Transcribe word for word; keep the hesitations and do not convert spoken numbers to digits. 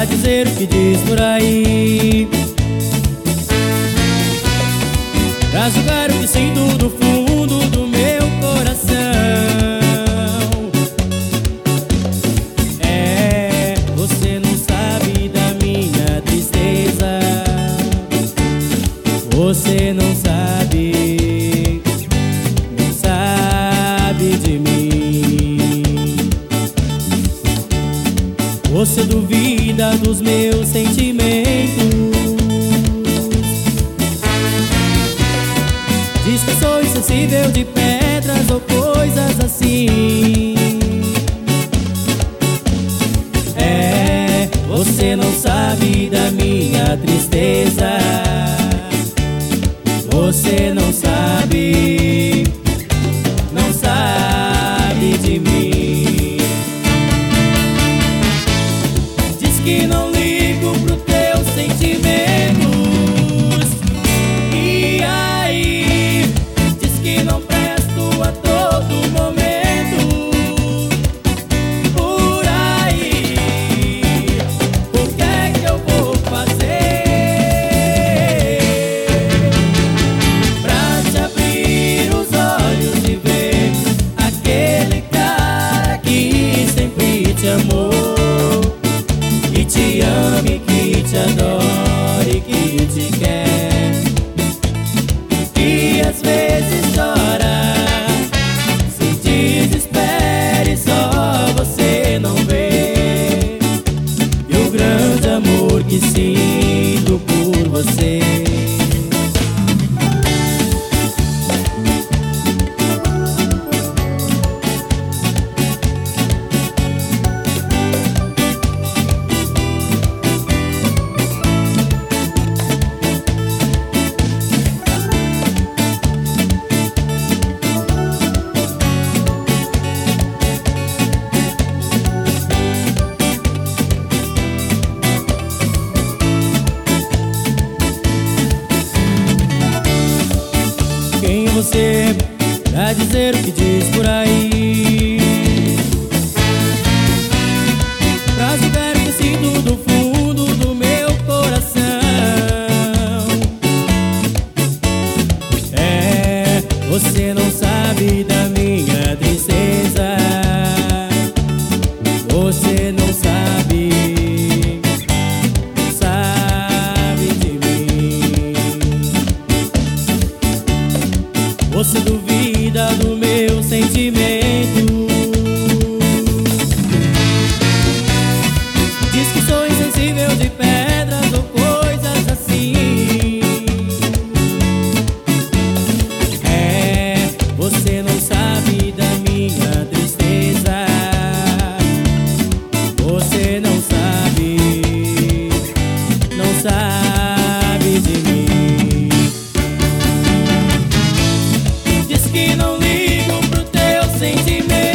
pra dizer o que diz por aí, pra julgar o que sinto do fundo do meu coração. É, você não sabe da minha tristeza, você não sabe, não sabe de mim. Você duvida dos meus sentimentos, diz que sou insensível de pedras ou coisas assim. É, você não sabe da minha tristeza, você não sabe, não sabe de mim. Diz que não ligo pro teus sentimentos, e aí diz que não presto a todo momento. Por aí, o que é que eu vou fazer pra te abrir os olhos e ver aquele cara que sempre te amou, que te ame, que te adore, que te quer, que às vezes chora, se desespere, só você não vê, e o grande amor que sinto por você. Quem você pra dizer o que diz por aí, pra julgar o que sinto do fundo do meu coração. É, você não sabe da minha tristeza, você não sabe, sabe de mim. Você duvida do meu sentimento, diz que sou insensível de pedras ou coisas assim. É, você não sabe da minha tristeza, você não sabe, não sabe de mim. Diz que não ligo pro teu sentimento,